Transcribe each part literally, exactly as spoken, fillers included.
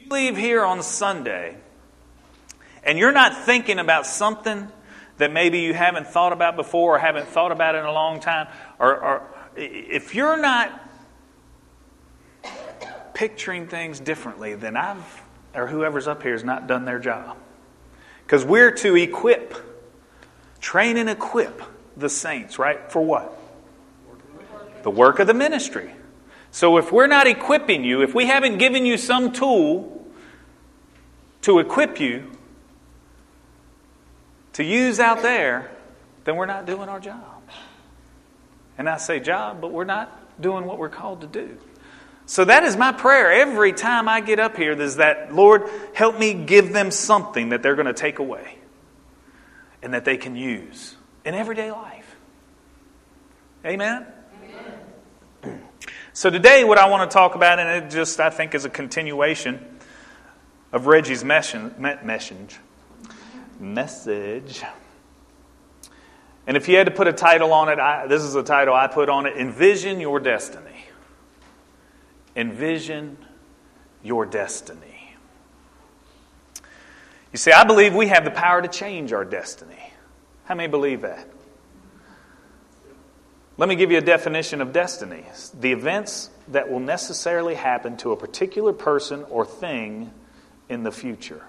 leave here on Sunday and you're not thinking about something that maybe you haven't thought about before or haven't thought about in a long time, or, or if you're not picturing things differently, then I've, or whoever's up here has not done their job. Because we're to equip, train and equip the saints, right? For what? The work of the ministry. So if we're not equipping you, if we haven't given you some tool to equip you to use out there, then we're not doing our job. And I say job, but we're not doing what we're called to do. So that is my prayer every time I get up here, is that, Lord, help me give them something that they're going to take away and that they can use in everyday life. Amen? Amen. So today what I want to talk about, and it just, I think, is a continuation of Reggie's message, message, message. And if you had to put a title on it, I, this is a title I put on it: Envision Your Destiny. Envision your destiny. You see, I believe we have the power to change our destiny. How many believe that? Let me give you a definition of destiny. The events that will necessarily happen to a particular person or thing in the future.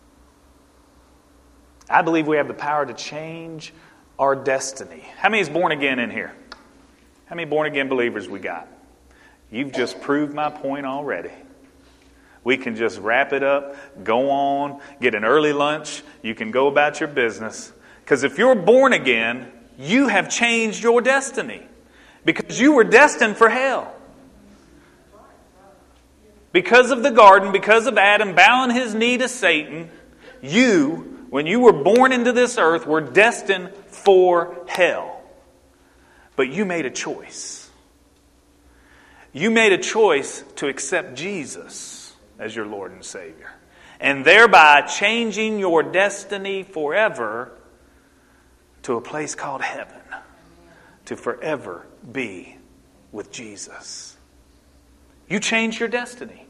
I believe we have the power to change our destiny. How many is born again in here? How many born again believers we got? You've just proved my point already. We can just wrap it up, go on, get an early lunch. You can go about your business. Because if you're born again, you have changed your destiny. Because you were destined for hell. Because of the garden, because of Adam bowing his knee to Satan, you, when you were born into this earth, were destined for hell. But you made a choice. You made a choice to accept Jesus as your Lord and Savior. And thereby changing your destiny forever to a place called heaven. To forever be with Jesus. You changed your destiny.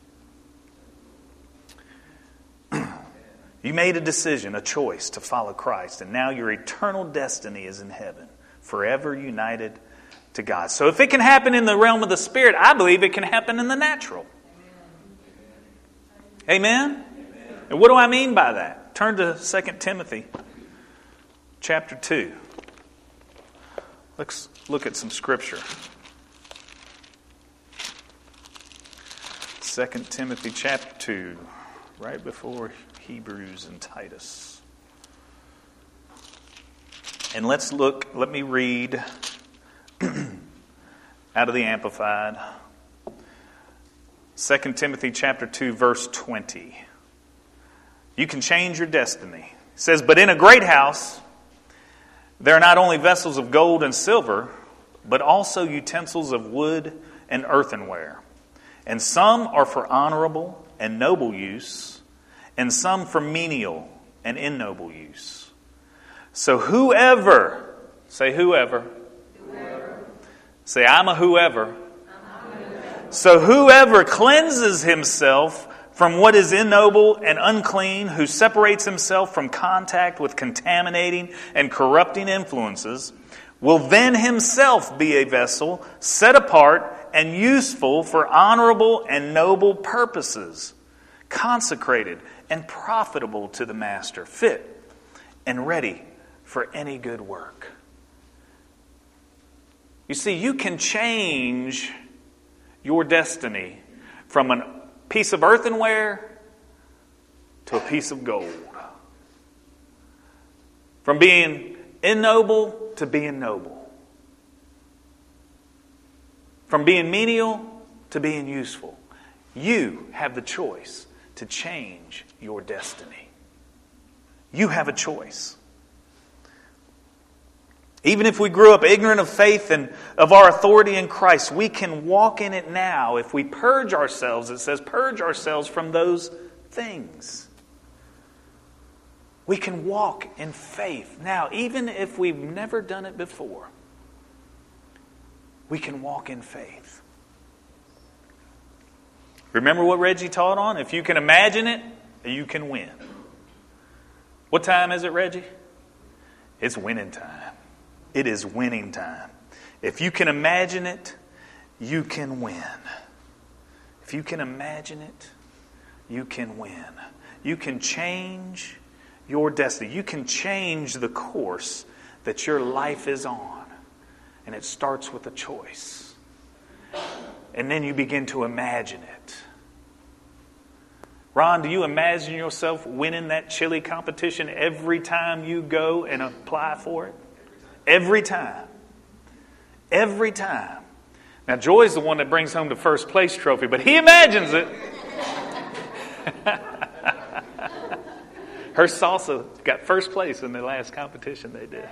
You made a decision, a choice to follow Christ. And now your eternal destiny is in heaven. Forever united to God. So if it can happen in the realm of the Spirit, I believe it can happen in the natural. Amen? Amen? And what do I mean by that? Turn to Second Timothy chapter two. Let's look at some scripture. Second Timothy chapter two, right before Hebrews and Titus. And let's look, let me read out of the Amplified. Second Timothy chapter two, verse twenty. You can change your destiny. It says, but in a great house there are not only vessels of gold and silver, but also utensils of wood and earthenware. And some are for honorable and noble use, and some for menial and ignoble use. So whoever, say whoever, whoever. Say I'm a whoever. I'm a whoever. So whoever cleanses himself from what is ignoble and unclean, who separates himself from contact with contaminating and corrupting influences, will then himself be a vessel set apart and useful for honorable and noble purposes, consecrated and profitable to the master, fit and ready for any good work. You see, you can change your destiny from a piece of earthenware to a piece of gold. From being ignoble to being noble. From being menial to being useful. You have the choice to change your destiny. You have a choice. Even if we grew up ignorant of faith and of our authority in Christ, we can walk in it now if we purge ourselves. It says purge ourselves from those things. We can walk in faith now, even if we've never done it before. We can walk in faith. Remember what Reggie taught on? If you can imagine it, you can win. What time is it, Reggie? It's winning time. It is winning time. If you can imagine it, you can win. If you can imagine it, you can win. You can change your destiny. You can change the course that your life is on. And it starts with a choice. And then you begin to imagine it. Ron, do you imagine yourself winning that chili competition every time you go and apply for it? Every time. Every time. Now, Joy's the one that brings home the first place trophy, but he imagines it. Her salsa got first place in the last competition they did.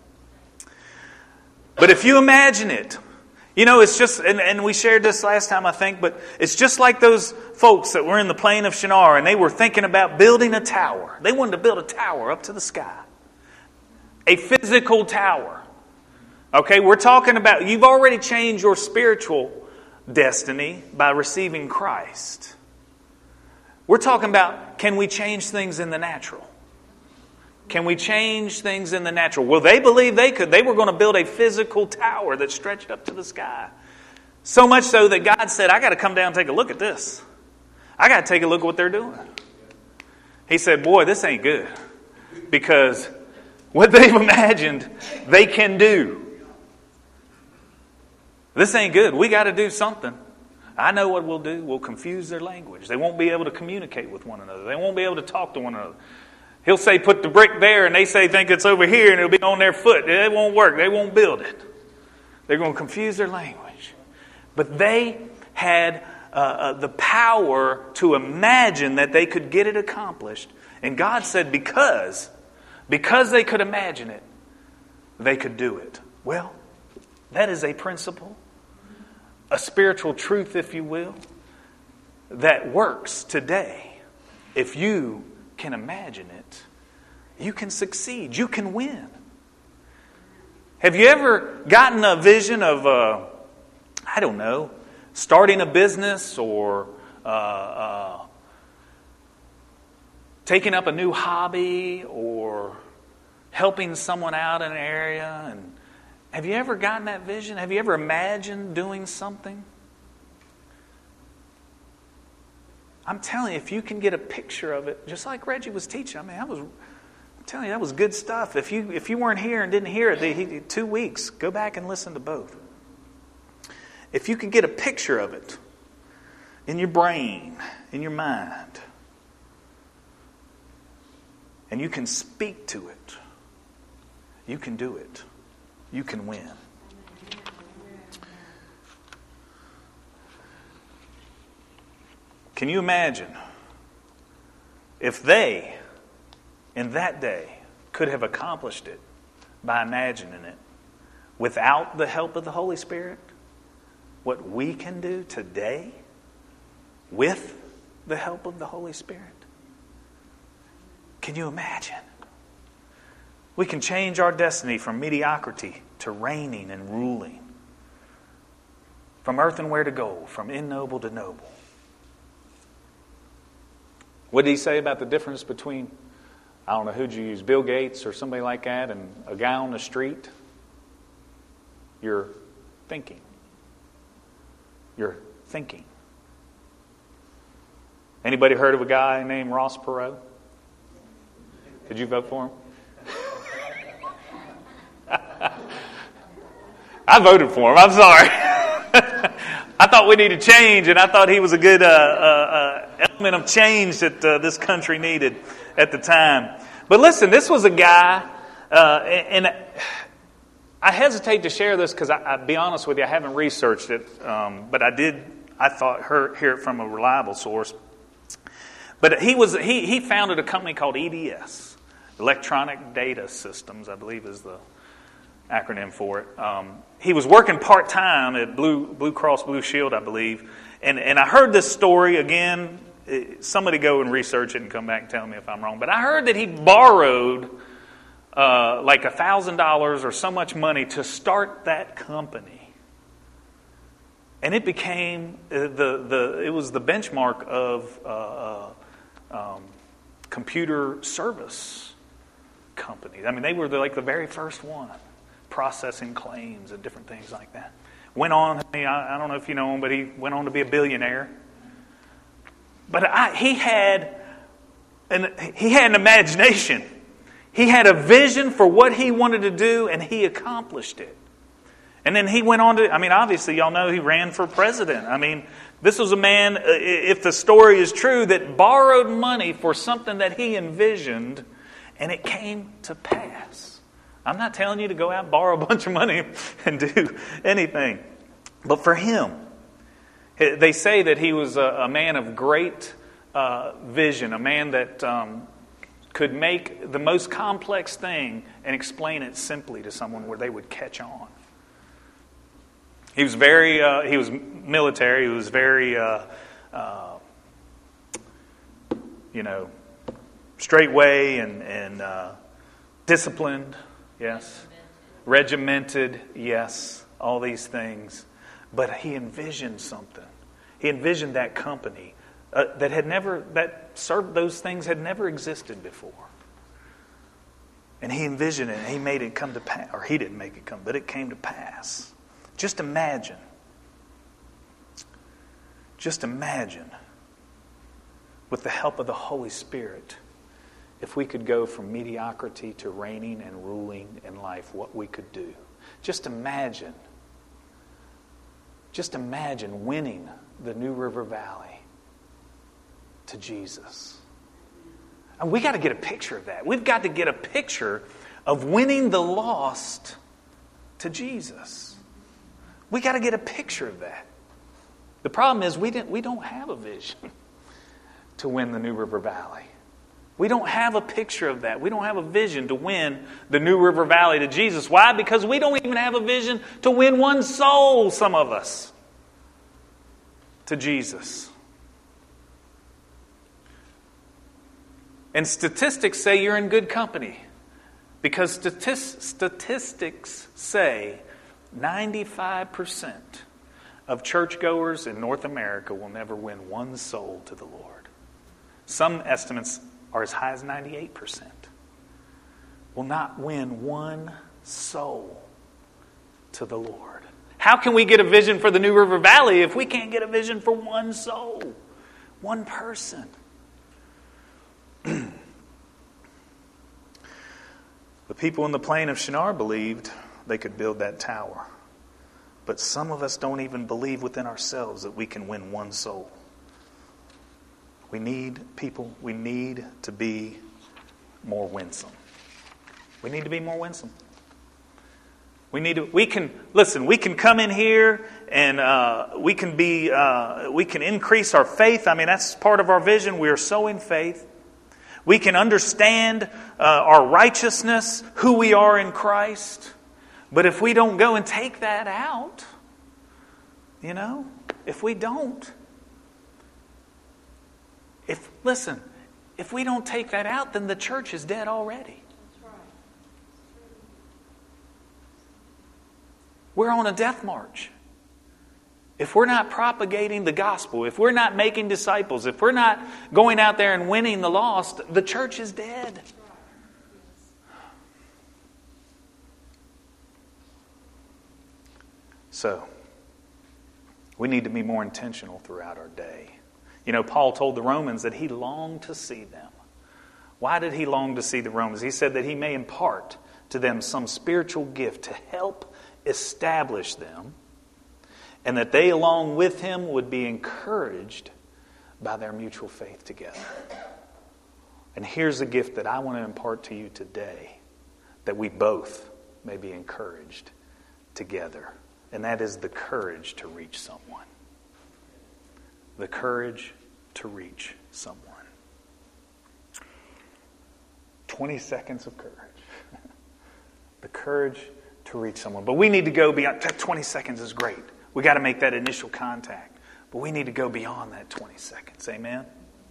But if you imagine it, you know, it's just, and, and we shared this last time, I think, but it's just like those folks that were in the plain of Shinar and they were thinking about building a tower. They wanted to build a tower up to the sky. A physical tower. Okay, we're talking about, you've already changed your spiritual destiny by receiving Christ. We're talking about, can we change things in the natural? Can we change things in the natural? Well, they believed they could. They were going to build a physical tower that stretched up to the sky. So much so that God said, I got to come down and take a look at this. I got to take a look at what they're doing. He said, boy, this ain't good. Because what they've imagined, they can do. This ain't good. We got to do something. I know what we'll do. We'll confuse their language. They won't be able to communicate with one another. They won't be able to talk to one another. He'll say, put the brick there, and they say, think it's over here, and it'll be on their foot. It won't work. They won't build it. They're going to confuse their language. But they had uh, uh, the power to imagine that they could get it accomplished. And God said, because, because they could imagine it, they could do it. Well, that is a principle, a spiritual truth, if you will, that works today. If you can imagine it, you can succeed. You can win. Have you ever gotten a vision of, uh, I don't know, starting a business or uh, uh, taking up a new hobby or helping someone out in an area? And have you ever gotten that vision? Have you ever imagined doing something? I'm telling you, if you can get a picture of it, just like Reggie was teaching, I mean, I was, I'm telling you, that was good stuff. If you if you weren't here and didn't hear it, the, he, two weeks, go back and listen to both. If you can get a picture of it in your brain, in your mind, and you can speak to it, you can do it. You can win. Can you imagine if they, in that day, could have accomplished it by imagining it without the help of the Holy Spirit? What we can do today with the help of the Holy Spirit? Can you imagine? We can change our destiny from mediocrity to reigning and ruling. From earthenware to gold, from ignoble to noble. What did he say about the difference between, I don't know, who'd you use, Bill Gates or somebody like that, and a guy on the street? You're thinking. You're thinking. Anybody heard of a guy named Ross Perot? Did you vote for him? I voted for him. I'm sorry. I thought we needed change, and I thought he was a good uh, uh, element of change that uh, this country needed at the time. But listen, this was a guy, uh, and, and I hesitate to share this because, I'll be honest with you, I haven't researched it, um, but I did, I thought, hear, hear it from a reliable source. But he was he he founded a company called E D S, Electronic Data Systems, I believe is the acronym for it. Um, he was working part-time at Blue Blue Cross Blue Shield, I believe. And and I heard this story again. Somebody go and research it and come back and tell me if I'm wrong. But I heard that he borrowed uh, like one thousand dollars or so much money to start that company. And it became the the it was the benchmark of uh, um, computer service companies. I mean, they were the, like the very first one processing claims and different things like that. Went on. I, mean, I, I don't know if you know him, but he went on to be a billionaire. But I, he had an he had an imagination. He had a vision for what he wanted to do, and he accomplished it. And then he went on to, I mean, obviously, y'all know he ran for president. I mean, this was a man, if the story is true, that borrowed money for something that he envisioned, and it came to pass. I'm not telling you to go out and borrow a bunch of money and do anything. But for him, they say that he was a, a man of great uh, vision, a man that um, could make the most complex thing and explain it simply to someone where they would catch on. He was very, uh, he was military, he was very, uh, uh, you know, straightway and, and uh, disciplined, yes. Regimented. Regimented, yes. All these things. But he envisioned something. He envisioned that company uh, that had never, that served those things had never existed before. And he envisioned it, and he made it come to pass. Or he didn't make it come, but it came to pass. Just imagine. Just imagine, with the help of the Holy Spirit, if we could go from mediocrity to reigning and ruling in life, what we could do. Just imagine. Just imagine winning the New River Valley to Jesus. And we got to get a picture of that. We've got to get a picture of winning the lost to Jesus. We got to get a picture of that. The problem is we didn't. We don't have a vision to win the New River Valley. We don't have a picture of that. We don't have a vision to win the New River Valley to Jesus. Why? Because we don't even have a vision to win one soul, some of us, to Jesus. And statistics say you're in good company. Because statist- statistics say ninety-five percent of churchgoers in North America will never win one soul to the Lord. Some estimates are as high as ninety-eight percent. Will not win one soul to the Lord. How can we get a vision for the New River Valley if we can't get a vision for one soul? One person. The people in the plain of Shinar believed they could build that tower. But some of us don't even believe within ourselves that we can win one soul. We need people, we need to be more winsome. We need to be more winsome. We need to, we can, listen, we can come in here and uh, we can be, uh, we can increase our faith. I mean, that's part of our vision. We are sowing faith. We can understand uh, our righteousness, who we are in Christ. But if we don't go and take that out, you know, if we don't, if, listen, if we don't take that out, then the church is dead already. That's right. We're on a death march. If we're not propagating the gospel, if we're not making disciples, if we're not going out there and winning the lost, the church is dead. So, we need to be more intentional throughout our day. You know, Paul told the Romans that he longed to see them. Why did he long to see the Romans? He said that he may impart to them some spiritual gift to help establish them, and that they along with him would be encouraged by their mutual faith together. And here's a gift that I want to impart to you today, that we both may be encouraged together. And that is the courage to reach someone. The courage to reach someone. twenty seconds of courage. The courage to reach someone. But we need to go beyond. twenty seconds is great. We got to make that initial contact. But we need to go beyond that twenty seconds. Amen?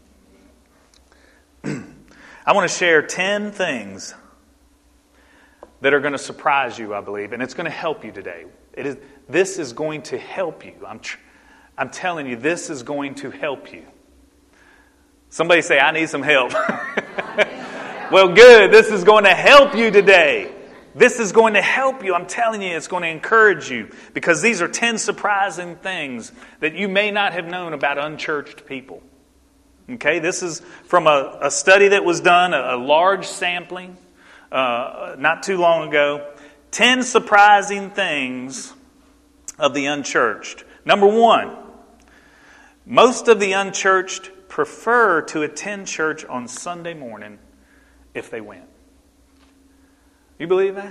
I want to share ten things that are going to surprise you, I believe. And it's going to help you today. It is this is going to help you. I'm, tr- I'm telling you, this is going to help you. Somebody say, I need some help. Well, good. This is going to help you today. This is going to help you. I'm telling you, it's going to encourage you. Because these are ten surprising things that you may not have known about unchurched people. Okay, this is from a, a study that was done, a, a large sampling, uh, not too long ago. Ten surprising things of the unchurched. Number one, most of the unchurched prefer to attend church on Sunday morning if they went. You believe that?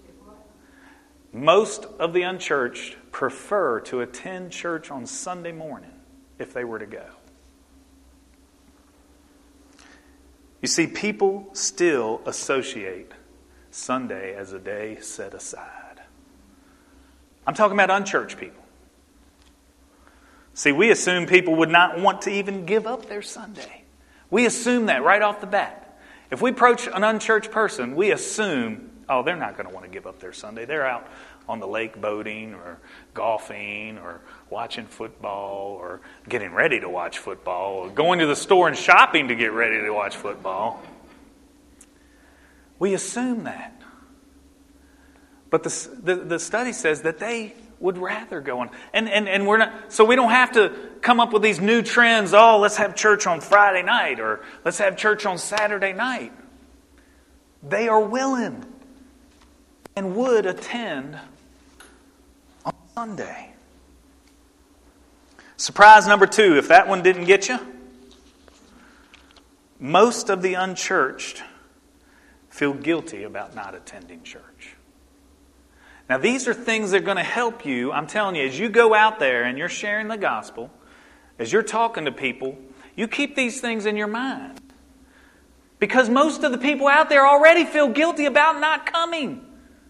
Most of the unchurched prefer to attend church on Sunday morning if they were to go. You see, people still associate Sunday as a day set aside. I'm talking about unchurched people. See, we assume people would not want to even give up their Sunday. We assume that right off the bat. If we approach an unchurched person, we assume, oh, they're not going to want to give up their Sunday. They're out on the lake boating or golfing or watching football or getting ready to watch football or going to the store and shopping to get ready to watch football. We assume that. But the, the, the study says that they would rather go on. And, and, and we're not, so we don't have to come up with these new trends. Oh, let's have church on Friday night or let's have church on Saturday night. They are willing and would attend on Sunday. Surprise number two, if that one didn't get you. Most of the unchurched feel guilty about not attending church. Now, these are things that are going to help you. I'm telling you, as you go out there and you're sharing the gospel, as you're talking to people, you keep these things in your mind. Because most of the people out there already feel guilty about not coming.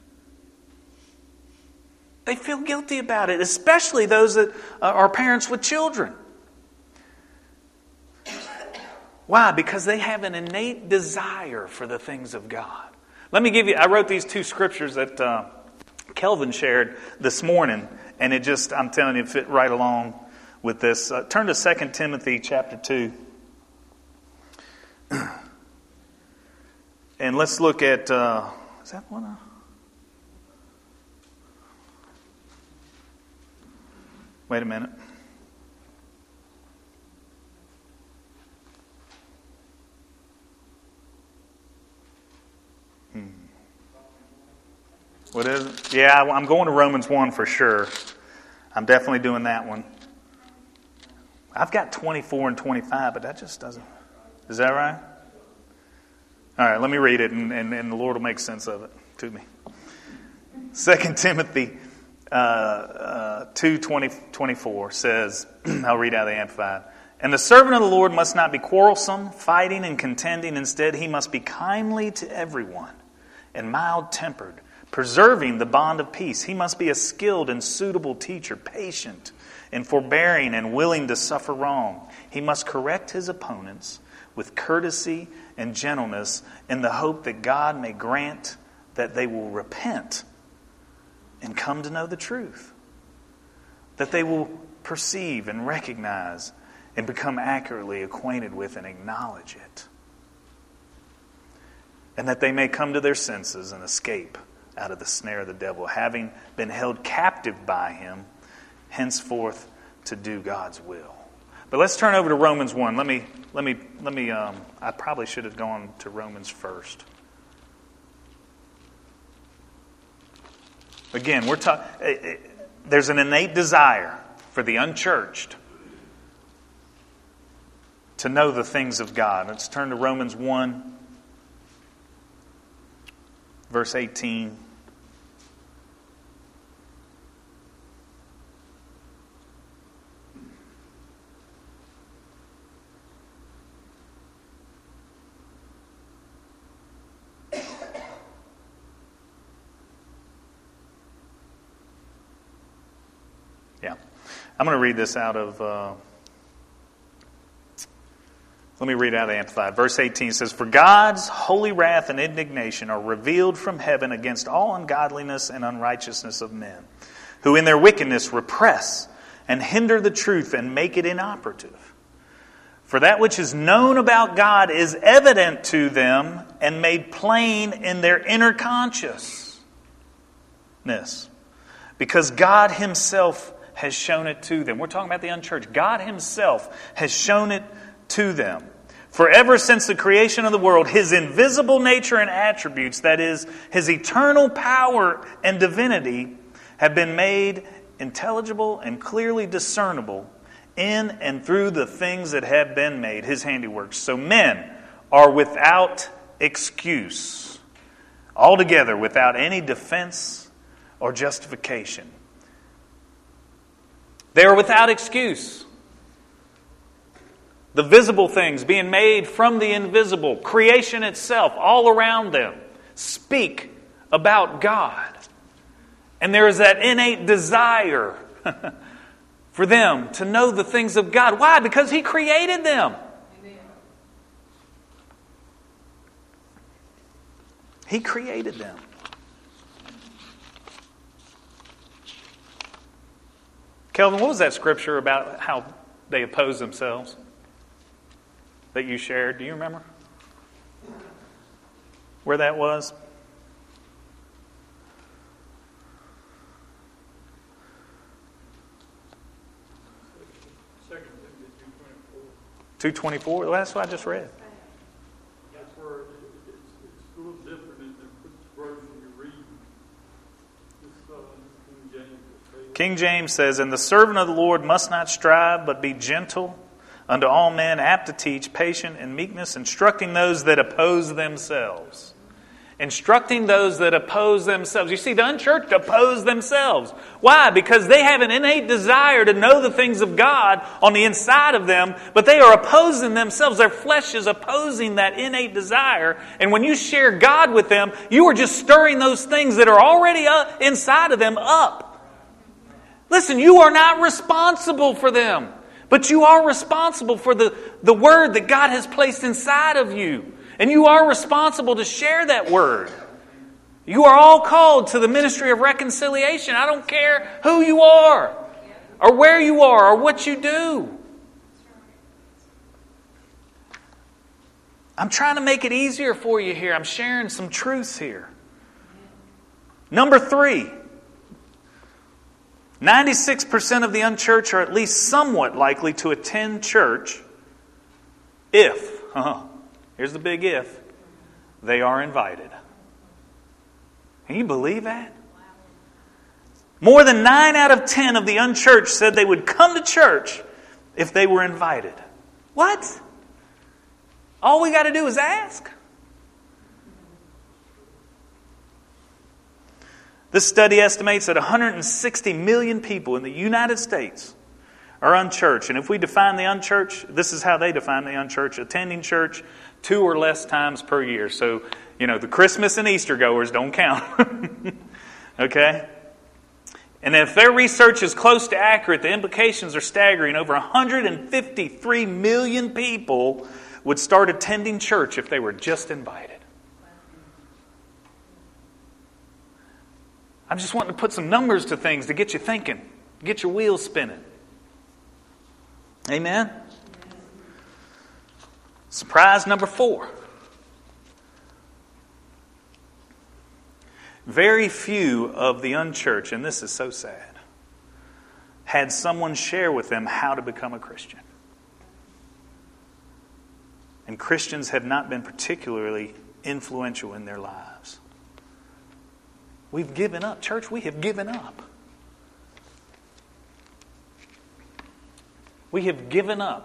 They feel guilty about it, especially those that are parents with children. Why? Because they have an innate desire for the things of God. Let me give you, I wrote these two scriptures that uh, Kelvin shared this morning, and it just, I'm telling you, fit right along with this. Uh, turn to Second Timothy chapter two. And let's look at, uh, is that one? Uh, wait a minute. Hmm. What is it? Yeah, I'm going to Romans one for sure. I'm definitely doing that one. I've got twenty-four and twenty-five, but that just doesn't. Is that right? All right, let me read it, and, and, and the Lord will make sense of it to me. Second Timothy uh, uh, two, twenty, twenty-four says, I'll read out of the Amplified. And the servant of the Lord must not be quarrelsome, fighting and contending. Instead, he must be kindly to everyone and mild-tempered, preserving the bond of peace. He must be a skilled and suitable teacher, patient and forbearing and willing to suffer wrong. He must correct his opponents with courtesy and gentleness in the hope that God may grant that they will repent and come to know the truth. That they will perceive and recognize and become accurately acquainted with and acknowledge it. And that they may come to their senses and escape out of the snare of the devil, having been held captive by him, henceforth to do God's will. But let's turn over to Romans one. Let me, let me, let me. Um, I probably should have gone to Romans first. Again, we're talking. There's an innate desire for the unchurched to know the things of God. Let's turn to Romans one, verse eighteen. Yeah. I'm going to read this out of... Uh, Let me read out the Amplified. Verse eighteen says, For God's holy wrath and indignation are revealed from heaven against all ungodliness and unrighteousness of men, who in their wickedness repress and hinder the truth and make it inoperative. For that which is known about God is evident to them and made plain in their inner consciousness, because God Himself has shown it to them. We're talking about the unchurched. God Himself has shown it to them. For ever since the creation of the world, His invisible nature and attributes, that is, His eternal power and divinity, have been made intelligible and clearly discernible in and through the things that have been made, His handiworks. So men are without excuse, altogether without any defense or justification. They are without excuse. The visible things being made from the invisible, creation itself, all around them, speak about God. And there is that innate desire for them to know the things of God. Why? Because He created them. Amen. He created them. Kelvin, what was that scripture about how they oppose themselves that you shared? Do you remember where that was? two twenty-four. Well, that's what I just read. That's where it's, it's a little different than which version you're reading. This, uh, King James. King James says, "And the servant of the Lord must not strive, but be gentle unto all men, apt to teach, patient in meekness, instructing those that oppose themselves." Instructing those that oppose themselves. You see, the unchurched oppose themselves. Why? Because they have an innate desire to know the things of God on the inside of them, but they are opposing themselves. Their flesh is opposing that innate desire. And when you share God with them, you are just stirring those things that are already up inside of them up. Listen, you are not responsible for them, but you are responsible for the, the word that God has placed inside of you. And you are responsible to share that word. You are all called to the ministry of reconciliation. I don't care who you are, or where you are, or what you do. I'm trying to make it easier for you here. I'm sharing some truths here. Number three. ninety-six percent of the unchurched are at least somewhat likely to attend church if... Uh-huh, here's the big if. They are invited. Can you believe that? More than nine out of ten of the unchurched said they would come to church if they were invited. What? All we got to do is ask. This study estimates that one hundred sixty million people in the United States are unchurched. And if we define the unchurched, this is how they define the unchurched: attending church two or less times per year. So, you know, the Christmas and Easter goers don't count. Okay? And if their research is close to accurate, the implications are staggering. Over one hundred fifty-three million people would start attending church if they were just invited. I'm just wanting to put some numbers to things to get you thinking, get your wheels spinning. Amen? Surprise number four. Very few of the unchurched, and this is so sad, had someone share with them how to become a Christian. And Christians have not been particularly influential in their lives. We've given up. Church, we have given up. We have given up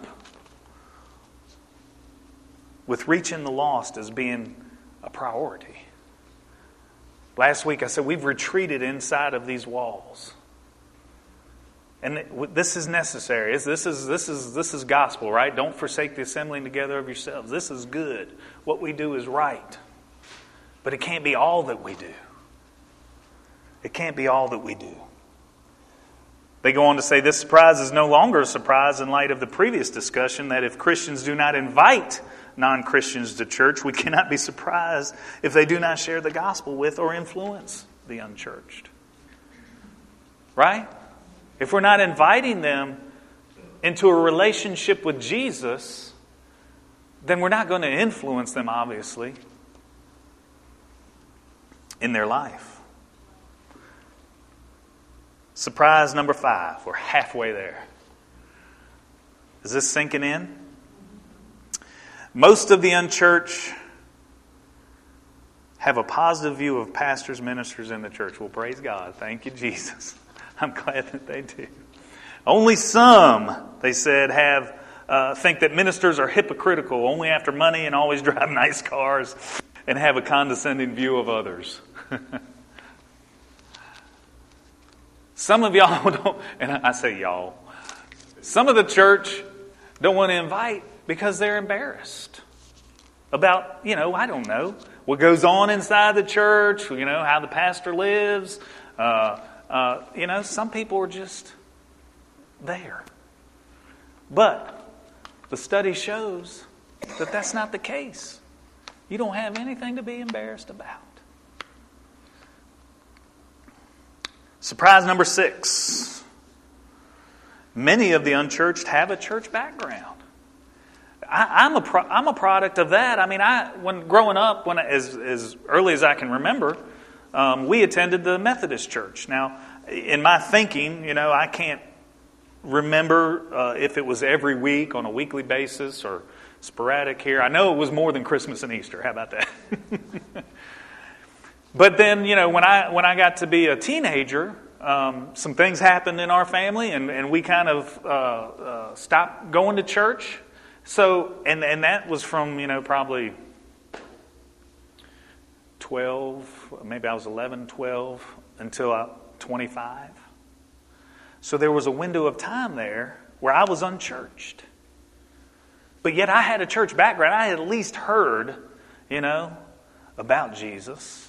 with reaching the lost as being a priority. Last week I said we've retreated inside of these walls. And this is necessary. This is, this is, this is gospel, right? Don't forsake the assembling together of yourselves. This is good. What we do is right. But it can't be all that we do. It can't be all that we do. They go on to say this surprise is no longer a surprise in light of the previous discussion that if Christians do not invite non-Christians to church, we cannot be surprised if they do not share the gospel with or influence the unchurched. Right? If we're not inviting them into a relationship with Jesus, then we're not going to influence them, obviously, in their life. Surprise number five. We're halfway there. Is this sinking in? Most of the unchurched have a positive view of pastors, ministers in the church. Well, praise God. Thank you, Jesus. I'm glad that they do. Only some, they said, have uh, think that ministers are hypocritical, only after money and always drive nice cars and have a condescending view of others. Some of y'all don't, and I say y'all, some of the church don't want to invite because they're embarrassed about, you know, I don't know, what goes on inside the church, you know, how the pastor lives. Uh, uh, you know, some people are just there. But the study shows that that's not the case. You don't have anything to be embarrassed about. Surprise number six. Many of the unchurched have a church background. I, I'm a pro, I'm a product of that. I mean, I when growing up, when as as early as I can remember, um, we attended the Methodist church. Now, in my thinking, you know, I can't remember uh, if it was every week on a weekly basis or sporadic here. I know it was more than Christmas and Easter. How about that? But then, you know, when I when I got to be a teenager, um, some things happened in our family, and, and we kind of uh, uh, stopped going to church. So, and and that was from, you know, probably twelve, maybe I was eleven, twelve, until I, twenty-five. So there was a window of time there where I was unchurched. But yet I had a church background. I had at least heard, you know, about Jesus.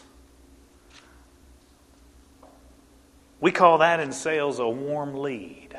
We call that in sales a warm lead.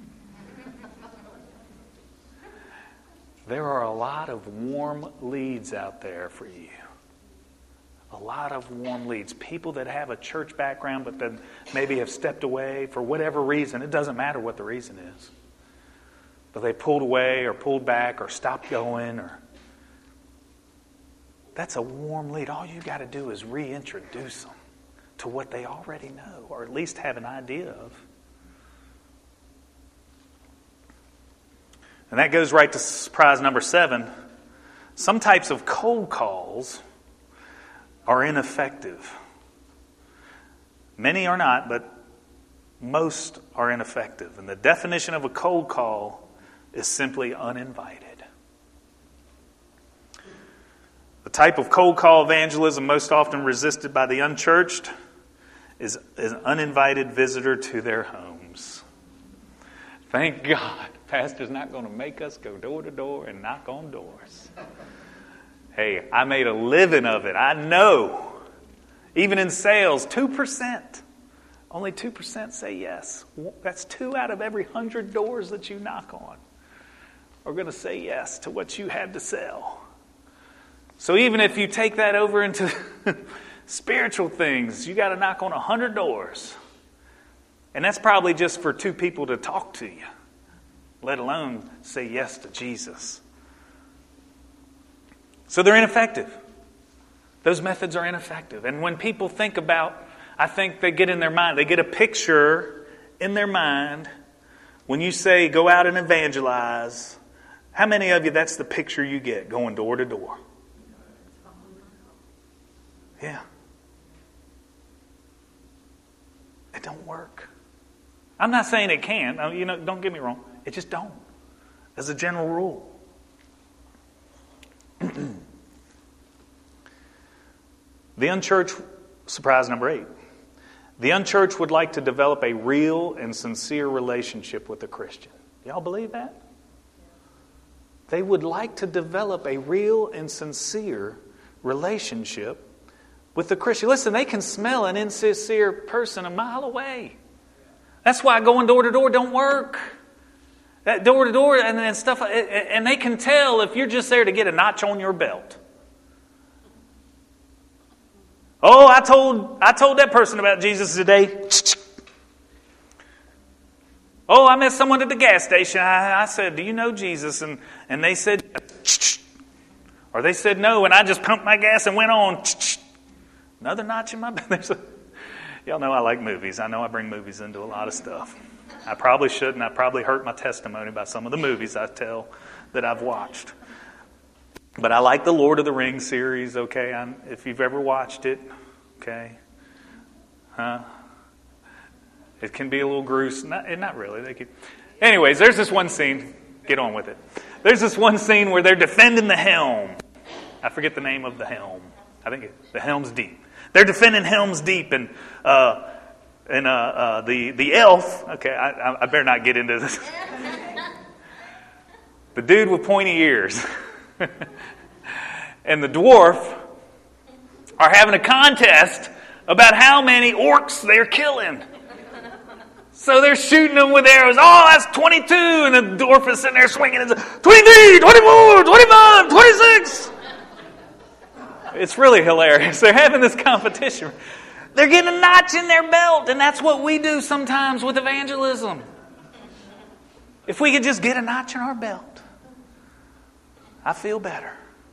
There are a lot of warm leads out there for you. A lot of warm leads. People that have a church background but then maybe have stepped away for whatever reason. It doesn't matter what the reason is. But they pulled away or pulled back or stopped going. Or That's a warm lead. All you got to do is reintroduce them to what they already know, or at least have an idea of. And that goes right to surprise number seven. Some types of cold calls are ineffective. Many are not, but most are ineffective. And the definition of a cold call is simply uninvited. The type of cold call evangelism most often resisted by the unchurched is, is an uninvited visitor to their homes. Thank God, Pastor's not going to make us go door to door and knock on doors. Hey, I made a living of it. I know. Even in sales, two percent. Only two percent say yes. That's two out of every one hundred doors that you knock on are going to say yes to what you had to sell. So even if you take that over into spiritual things, you got to knock on one hundred doors. And that's probably just for two people to talk to you, let alone say yes to Jesus. So they're ineffective. Those methods are ineffective. And when people think about, I think they get in their mind, they get a picture in their mind. When you say go out and evangelize, how many of you that's the picture you get, going door to door? Yeah. It don't work. I'm not saying it can't. You know, don't get me wrong. It just don't. As a general rule. The unchurched, surprise number eight. The unchurched would like to develop a real and sincere relationship with a Christian. Y'all believe that? They would like to develop a real and sincere relationship with the Christian. Listen, they can smell an insincere person a mile away. That's why going door to door don't work. That door to door and, and stuff, and they can tell if you're just there to get a notch on your belt. Oh, I told I told that person about Jesus today. Oh, I met someone at the gas station. I, I said, do you know Jesus? And, and they said, or they said no, and I just pumped my gas and went on. Another notch in my belt. Y'all know I like movies. I know I bring movies into a lot of stuff. I probably shouldn't. I probably hurt my testimony by some of the movies I tell that I've watched. But I like the Lord of the Rings series, okay? I'm, if you've ever watched it, okay? Huh? It can be a little gruesome. Not, not really. They could. Anyways, there's this one scene. Get on with it. There's this one scene where they're defending the Helm. I forget the name of the Helm. I think it, the Helm's Deep. They're defending Helm's Deep, and uh, and uh, uh, the the elf. Okay, I, I better not get into this. The dude with pointy ears and the dwarf are having a contest about how many orcs they're killing. So they're shooting them with arrows. Oh, that's twenty-two. And the dwarf is sitting there swinging. It's twenty-three, twenty-four, twenty-five, twenty-six. It's really hilarious. They're having this competition. They're getting a notch in their belt. And that's what we do sometimes with evangelism. If we could just get a notch in our belt, I feel better.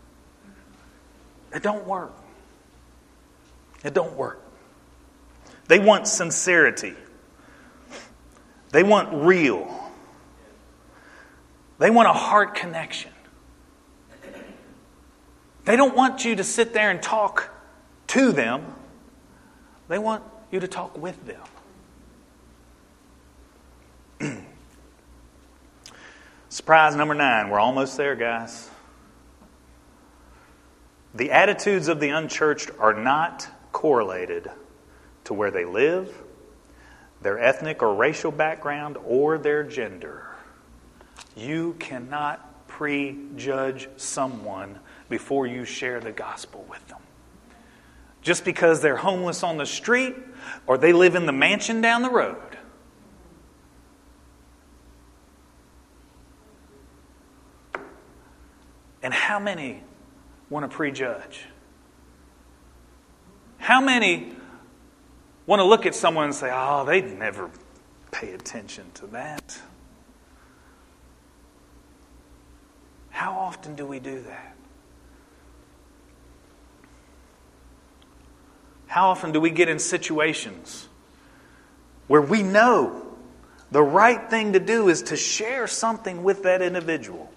It don't work. It don't work. They want sincerity. They want real. They want a heart connection. They don't want you to sit there and talk to them. They want you to talk with them. Surprise number nine. We're almost there, guys. The attitudes of the unchurched are not correlated to where they live, their ethnic or racial background, or their gender. You cannot prejudge someone before you share the gospel with them. Just because they're homeless on the street or they live in the mansion down the road. And how many want to prejudge? How many want to look at someone and say, oh, they'd never pay attention to that? How often do we do that? How often do we get in situations where we know the right thing to do is to share something with that individual?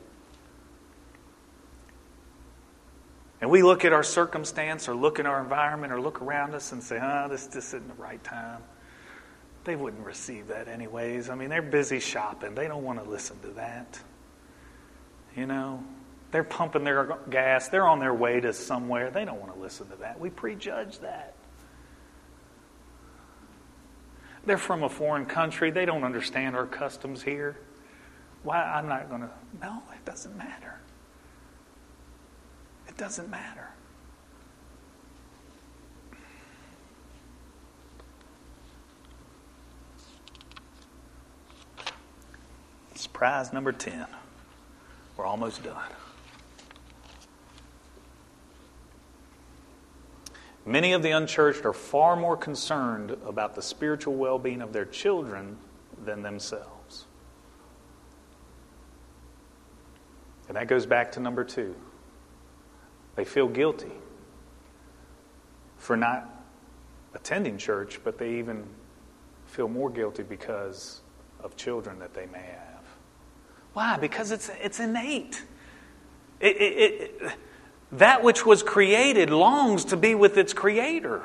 And we look at our circumstance or look at our environment or look around us and say, oh, this, this isn't the right time. They wouldn't receive that anyways. I mean, they're busy shopping. They don't want to listen to that. You know, they're pumping their gas. They're on their way to somewhere. They don't want to listen to that. We prejudge that. They're from a foreign country. They don't understand our customs here. Why? I'm not going to... No, it doesn't matter. It doesn't matter. Surprise number ten. We're almost done. Many of the unchurched are far more concerned about the spiritual well-being of their children than themselves. And that goes back to number two. They feel guilty for not attending church, but they even feel more guilty because of children that they may have. Why? Because it's it's innate. It, it, it, that which was created longs to be with its creator.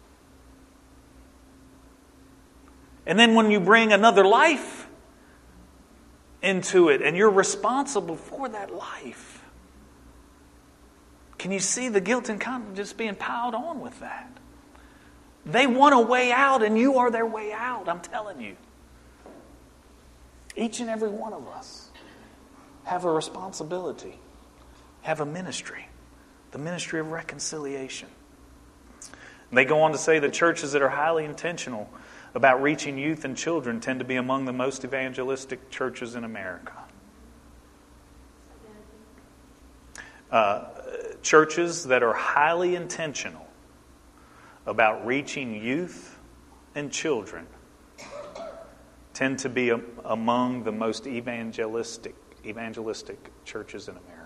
And then when you bring another life into it and you're responsible for that life, can you see the guilt and conscience just being piled on with that? They want a way out and you are their way out, I'm telling you. Each and every one of us have a responsibility, have a ministry, the ministry of reconciliation. And they go on to say that churches that are highly intentional about reaching youth and children tend to be among the most evangelistic churches in America. Uh, churches that are highly intentional about reaching youth and children tend to be a, among the most evangelistic, evangelistic churches in America.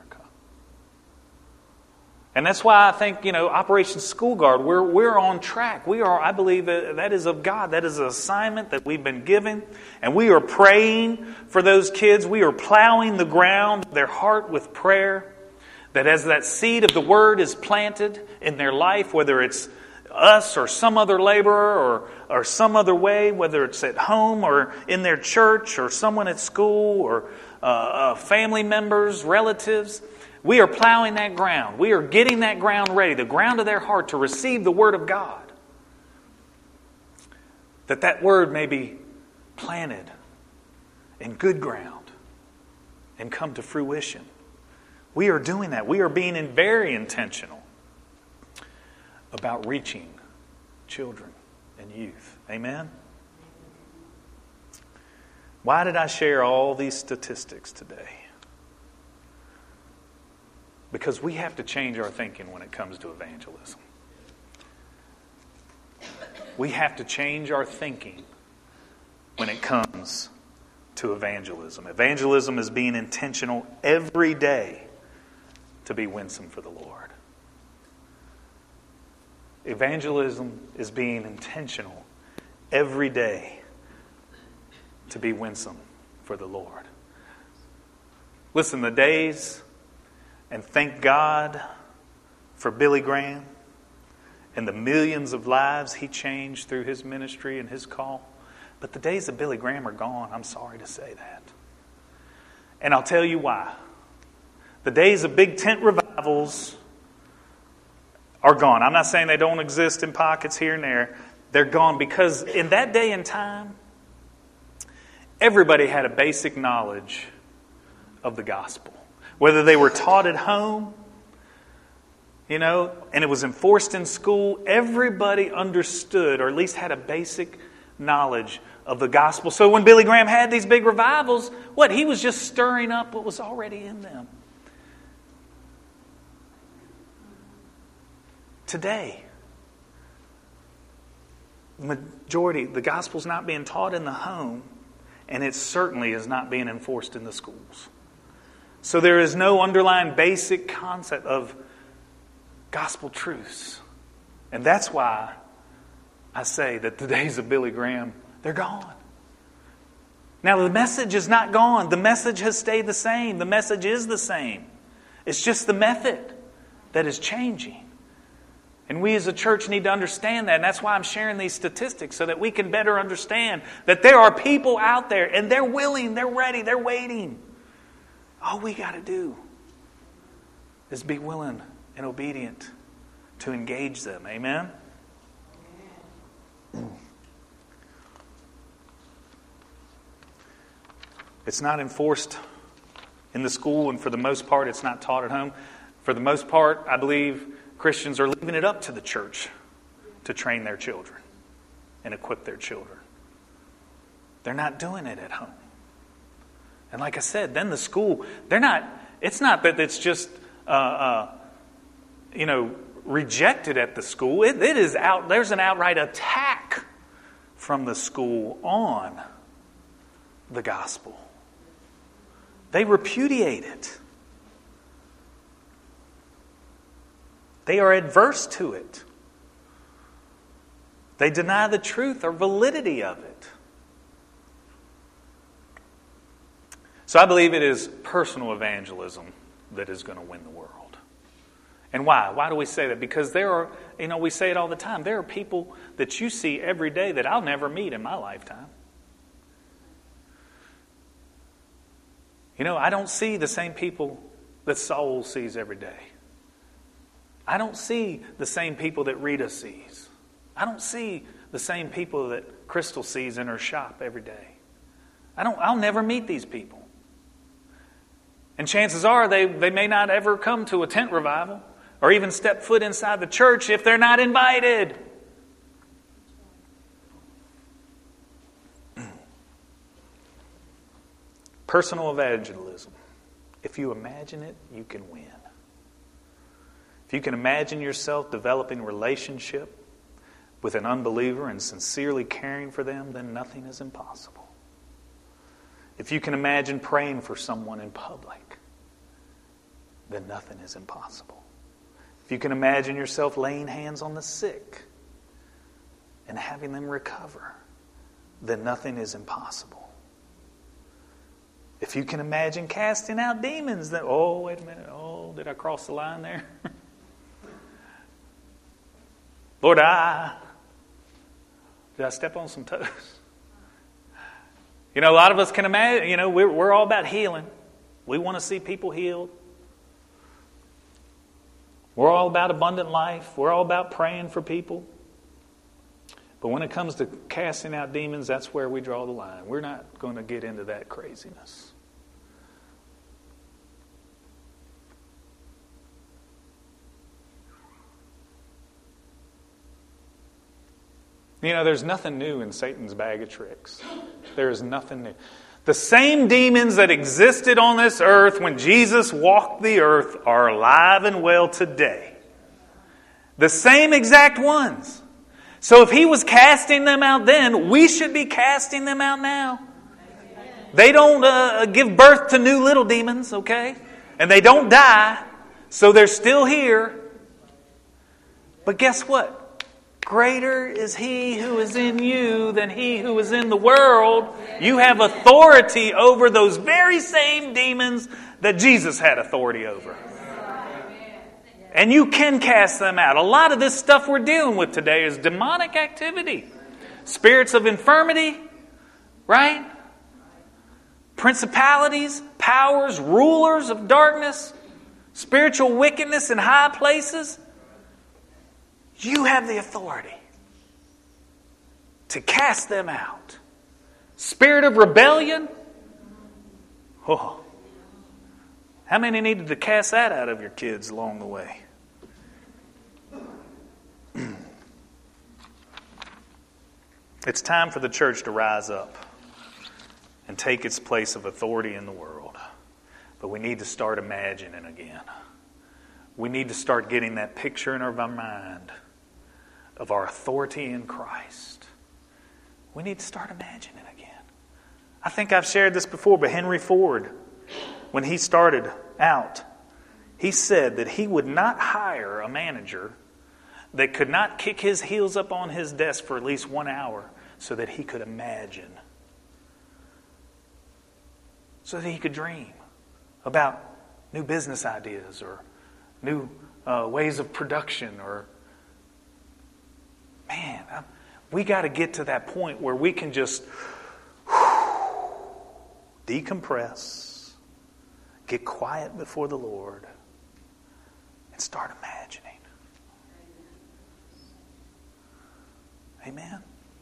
And that's why I think, you know, Operation School Guard, we're, we're on track. We are, I believe that, that is of God. That is an assignment that we've been given. And we are praying for those kids. We are plowing the ground, their heart with prayer. That as that seed of the Word is planted in their life, whether it's us or some other laborer or, or some other way, whether it's at home or in their church or someone at school or uh, uh, family members, relatives, we are plowing that ground. We are getting that ground ready, the ground of their heart to receive the Word of God. That that Word may be planted in good ground and come to fruition. We are doing that. We are being very intentional about reaching children and youth. Amen? Why did I share all these statistics today? Because we have to change our thinking when it comes to evangelism. We have to change our thinking when it comes to evangelism. Evangelism is being intentional every day to be winsome for the Lord. Evangelism is being intentional every day to be winsome for the Lord. Listen, the days, and thank God for Billy Graham and the millions of lives he changed through his ministry and his call. But the days of Billy Graham are gone. I'm sorry to say that. And I'll tell you why. The days of big tent revivals are gone. I'm not saying they don't exist in pockets here and there. They're gone because in that day and time, everybody had a basic knowledge of the gospel. Whether they were taught at home, you know, and it was enforced in school, everybody understood or at least had a basic knowledge of the gospel. So when Billy Graham had these big revivals, what? He was just stirring up what was already in them. Today, the majority, the gospel's not being taught in the home, and it certainly is not being enforced in the schools. So there is no underlying basic concept of gospel truths. And that's why I say that the days of Billy Graham, they're gone. Now the message is not gone. The message has stayed the same. The message is the same. It's just the method that is changing. And we as a church need to understand that. And that's why I'm sharing these statistics so that we can better understand that there are people out there and they're willing, they're ready, they're waiting. All we got to do is be willing and obedient to engage them. Amen? It's not enforced in the school, and for the most part, it's not taught at home. For the most part, I believe Christians are leaving it up to the church to train their children and equip their children. They're not doing it at home. And like I said, then the school, they're not, it's not that it's just, uh, uh, you know, rejected at the school. It, it is out, there's an outright attack from the school on the gospel. They repudiate it. They are adverse to it. They deny the truth or validity of it. So I believe it is personal evangelism that is going to win the world. And why? Why do we say that? Because there are, you know, we say it all the time. There are people that you see every day that I'll never meet in my lifetime. You know, I don't see the same people that Saul sees every day. I don't see the same people that Rita sees. I don't see the same people that Crystal sees in her shop every day. I don't, I'll never meet these people. And chances are they, they may not ever come to a tent revival or even step foot inside the church if they're not invited. Personal evangelism. If you imagine it, you can win. If you can imagine yourself developing a relationship with an unbeliever and sincerely caring for them, then nothing is impossible. If you can imagine praying for someone in public, then nothing is impossible. If you can imagine yourself laying hands on the sick and having them recover, then nothing is impossible. If you can imagine casting out demons, then, oh, wait a minute, oh, did I cross the line there? Lord, I, did I step on some toes? You know, a lot of us can imagine, you know, we're, we're all about healing. We want to see people healed. We're all about abundant life. We're all about praying for people. But when it comes to casting out demons, that's where we draw the line. We're not going to get into that craziness. You know, there's nothing new in Satan's bag of tricks. There is nothing new. The same demons that existed on this earth when Jesus walked the earth are alive and well today. The same exact ones. So if he was casting them out then, we should be casting them out now. They don't uh, give birth to new little demons, okay? And they don't die, so they're still here. But guess what? Greater is he who is in you than he who is in the world. You have authority over those very same demons that Jesus had authority over. And you can cast them out. A lot of this stuff we're dealing with today is demonic activity. Spirits of infirmity, right? Principalities, powers, rulers of darkness, spiritual wickedness in high places. You have the authority to cast them out. Spirit of rebellion. Oh. How many needed to cast that out of your kids along the way? It's time for the church to rise up and take its place of authority in the world. But we need to start imagining again. We need to start getting that picture in our mind of our authority in Christ. We need to start imagining again. I think I've shared this before, but Henry Ford, when he started out, he said that he would not hire a manager that could not kick his heels up on his desk for at least one hour so that he could imagine, so that he could dream about new business ideas or new uh, ways of production. Or man, I'm, we got to get to that point where we can just whew, decompress, get quiet before the Lord, and start imagining. Amen.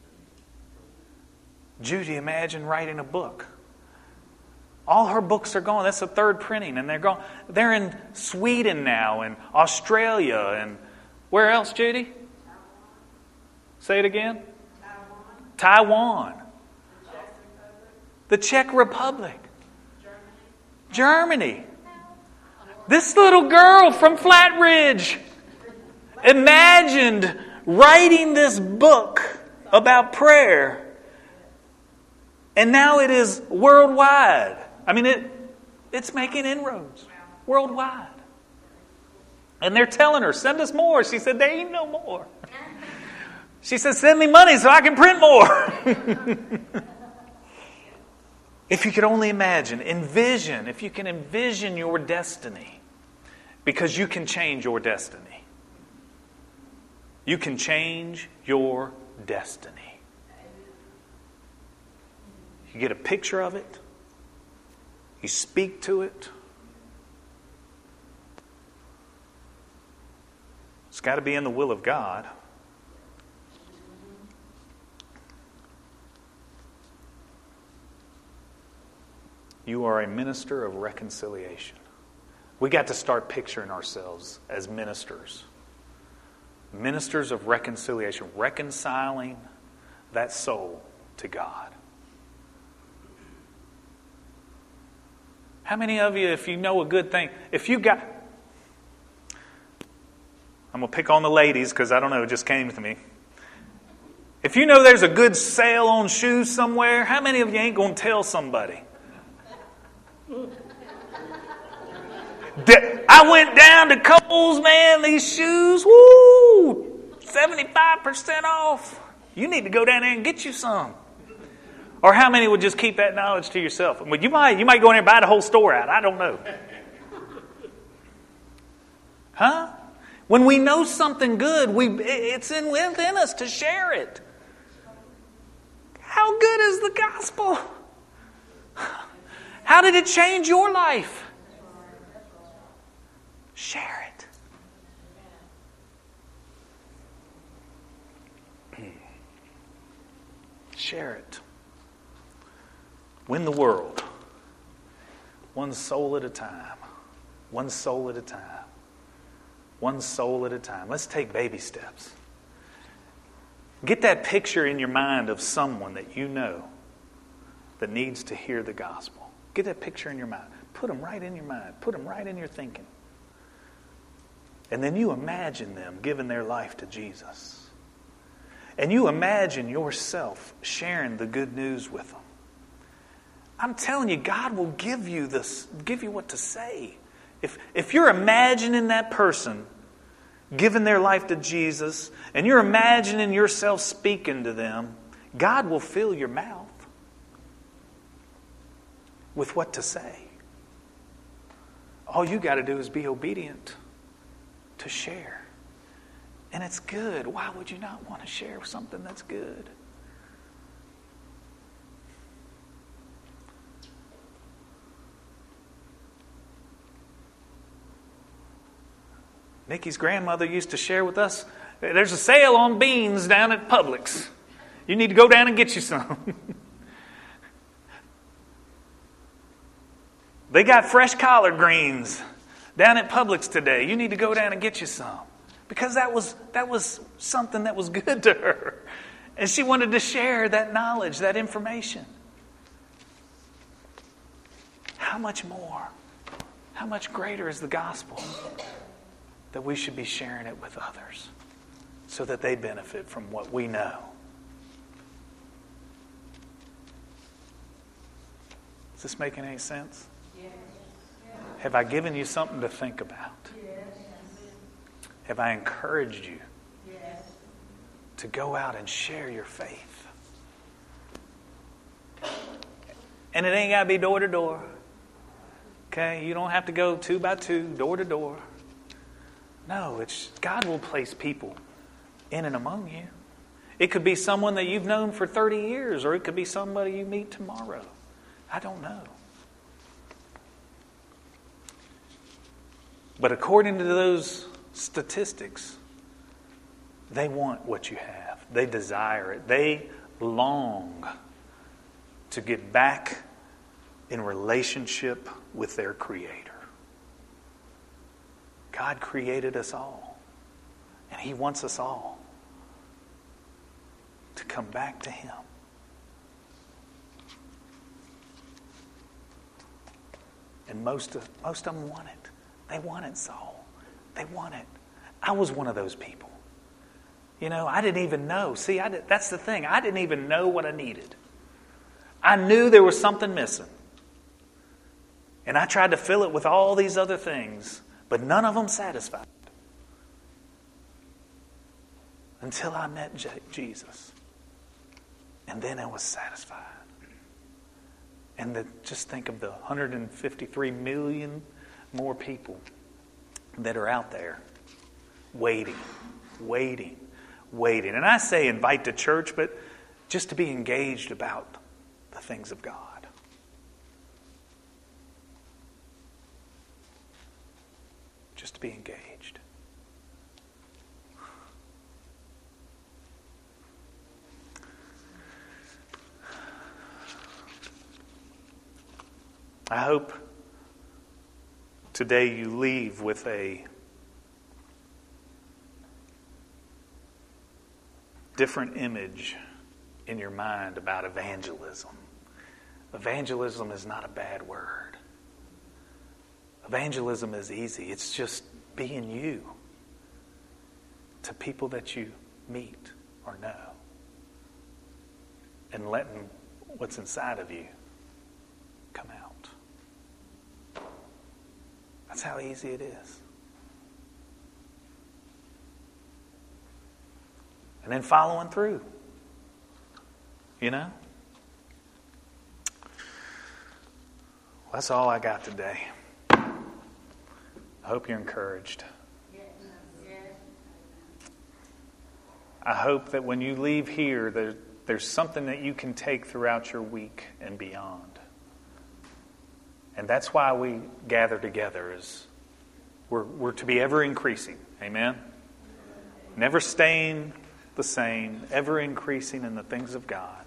Judy, imagine writing a book. All her books are gone. That's the third printing, and they're gone. They're in Sweden now, and Australia, and where else, Judy? Say it again. Taiwan. Taiwan. The Czech Republic. Germany. Germany. This little girl from Flatridge imagined writing this book about prayer, and now it is worldwide. I mean, it it's making inroads worldwide. And they're telling her, send us more. She said, there ain't no more. She said, send me money so I can print more. If you could only imagine, envision, if you can envision your destiny, because you can change your destiny. You can change your destiny. You get a picture of it. You speak to it. It's got to be in the will of God. You are a minister of reconciliation. We got to start picturing ourselves as ministers. Ministers of reconciliation, reconciling that soul to God. How many of you, if you know a good thing, if you got... I'm going to pick on the ladies because I don't know, it just came to me. If you know there's a good sale on shoes somewhere, how many of you ain't going to tell somebody? I went down to Kohl's, man, these shoes, woo, seventy-five percent off. You need to go down there and get you some. Or how many would just keep that knowledge to yourself? Well, you might, you might go in there and buy the whole store out. I don't know. Huh? When we know something good, we it's in within us to share it. How good is the gospel? How did it change your life? Share it. Share it. Win the world. One soul at a time. One soul at a time. One soul at a time. Let's take baby steps. Get that picture in your mind of someone that you know that needs to hear the gospel. Get that picture in your mind. Put them right in your mind. Put them right in your thinking. And then you imagine them giving their life to Jesus. And you imagine yourself sharing the good news with them. I'm telling you, God will give you this, give you what to say. If, if you're imagining that person giving their life to Jesus, and you're imagining yourself speaking to them, God will fill your mouth with what to say. All you got to do is be obedient to share. And it's good. Why would you not want to share something that's good? Nikki's grandmother used to share with us, there's a sale on beans down at Publix. You need to go down and get you some. They got fresh collard greens down at Publix today. You need to go down and get you some. Because that was that was something that was good to her. And she wanted to share that knowledge, that information. How much more? How much greater is the gospel that we should be sharing it with others so that they benefit from what we know? Is this making any sense? Yes. Have I given you something to think about? Yes. Have I encouraged you yes. to go out and share your faith? And it ain't got to be door to door. Okay? You don't have to go two by two, door to door. No, it's God will place people in and among you. It could be someone that you've known for thirty years, or it could be somebody you meet tomorrow. I don't know. But according to those statistics, they want what you have. They desire it. They long to get back in relationship with their Creator. God created us all, and He wants us all to come back to Him. And most of, most of them want it. They want it, Saul. They want it. I was one of those people. You know, I didn't even know. See, I did, that's the thing. I didn't even know what I needed. I knew there was something missing. And I tried to fill it with all these other things, but none of them satisfied. Until I met J- Jesus. And then I was satisfied. And the, just think of the one hundred fifty-three million more people that are out there waiting, waiting, waiting. And I say invite to church, but just to be engaged about the things of God. Just to be engaged. I hope today you leave with a different image in your mind about evangelism. Evangelism is not a bad word. Evangelism is easy. It's just being you to people that you meet or know and letting what's inside of you come out. That's how easy it is. And then following through. You know? That's all I got today. I hope you're encouraged. I hope that when you leave here, there, there's something that you can take throughout your week and beyond. And that's why we gather together, is we're, we're to be ever increasing. Amen? Never staying the same, ever increasing in the things of God.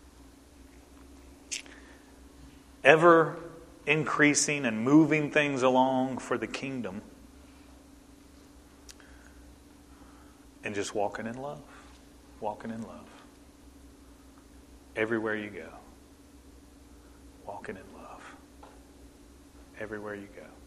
Ever increasing and moving things along for the kingdom. And just walking in love. Walking in love. Everywhere you go. Walking in love. Everywhere you go.